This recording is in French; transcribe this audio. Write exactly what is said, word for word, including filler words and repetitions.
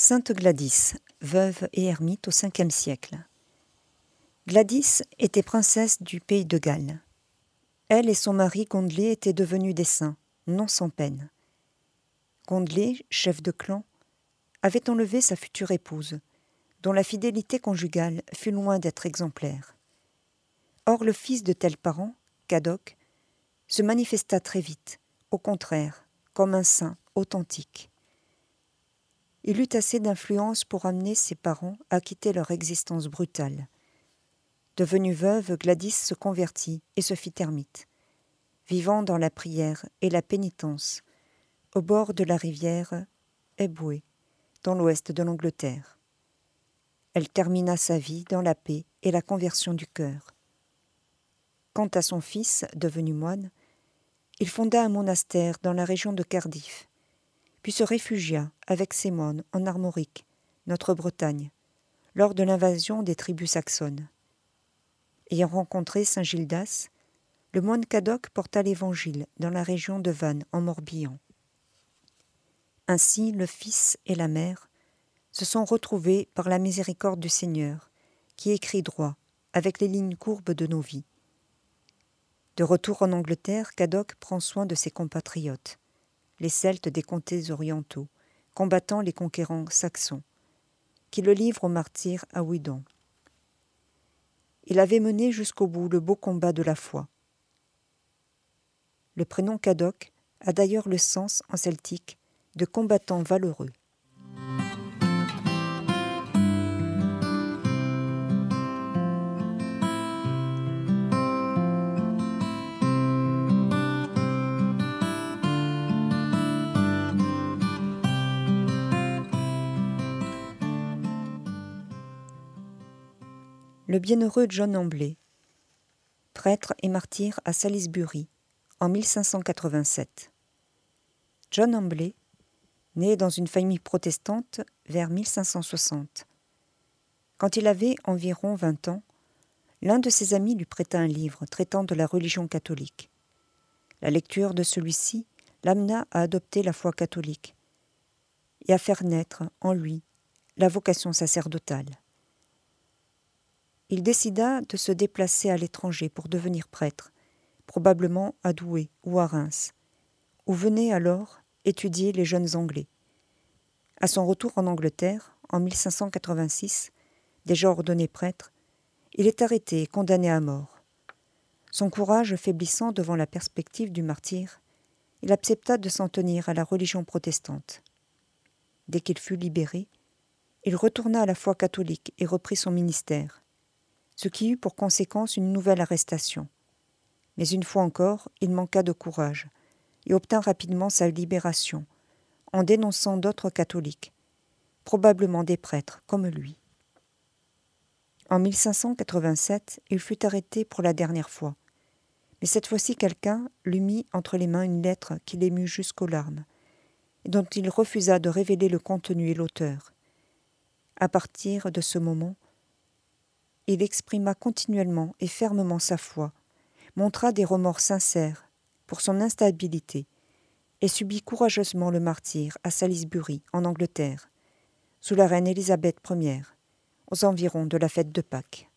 Sainte Gladys, veuve et ermite au cinquième siècle. Gladys était princesse du pays de Galles. Elle et son mari Gondlé étaient devenus des saints, non sans peine. Gondlé, chef de clan, avait enlevé sa future épouse, dont la fidélité conjugale fut loin d'être exemplaire. Or le fils de tels parents, Cadoc, se manifesta très vite, au contraire, comme un saint authentique. Il eut assez d'influence pour amener ses parents à quitter leur existence brutale. Devenue veuve, Gladys se convertit et se fit ermite, vivant dans la prière et la pénitence, au bord de la rivière Eboué, dans l'ouest de l'Angleterre. Elle termina sa vie dans la paix et la conversion du cœur. Quant à son fils, devenu moine, il fonda un monastère dans la région de Cardiff, puis se réfugia avec ses moines en Armorique, notre Bretagne, lors de l'invasion des tribus saxonnes. Ayant rencontré saint Gildas, le moine Cadoc porta l'Évangile dans la région de Vannes, en Morbihan. Ainsi, le fils et la mère se sont retrouvés par la miséricorde du Seigneur, qui écrit droit, avec les lignes courbes de nos vies. De retour en Angleterre, Cadoc prend soin de ses compatriotes, les Celtes des comtés orientaux, combattant les conquérants saxons, qui le livrent au martyr à Houdan. Il avait mené jusqu'au bout le beau combat de la foi. Le prénom Cadoc a d'ailleurs le sens, en celtique, de combattant valeureux. Le bienheureux John Amblé, prêtre et martyr à Salisbury, en mille cinq cent quatre-vingt-sept. John Amblé, né dans une famille protestante vers mille cinq cent soixante. Quand il avait environ vingt ans, l'un de ses amis lui prêta un livre traitant de la religion catholique. La lecture de celui-ci l'amena à adopter la foi catholique et à faire naître en lui la vocation sacerdotale. Il décida de se déplacer à l'étranger pour devenir prêtre, probablement à Douai ou à Reims, où venaient alors étudier les jeunes Anglais. À son retour en Angleterre, en mille cinq cent quatre-vingt-six, déjà ordonné prêtre, il est arrêté et condamné à mort. Son courage faiblissant devant la perspective du martyre, il accepta de s'en tenir à la religion protestante. Dès qu'il fut libéré, il retourna à la foi catholique et reprit son ministère, ce qui eut pour conséquence une nouvelle arrestation. Mais une fois encore, il manqua de courage et obtint rapidement sa libération en dénonçant d'autres catholiques, probablement des prêtres comme lui. En mille cinq cent quatre-vingt-sept, il fut arrêté pour la dernière fois, mais cette fois-ci quelqu'un lui mit entre les mains une lettre qui l'émut jusqu'aux larmes, et dont il refusa de révéler le contenu et l'auteur. À partir de ce moment, il exprima continuellement et fermement sa foi, montra des remords sincères pour son instabilité et subit courageusement le martyre à Salisbury, en Angleterre, sous la reine Élisabeth première, aux environs de la fête de Pâques.